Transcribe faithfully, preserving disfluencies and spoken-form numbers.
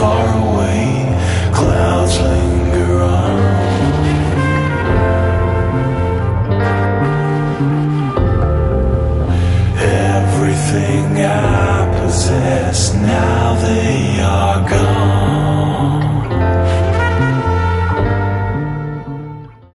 far away, clouds linger on. Everything I possess, now they are gone.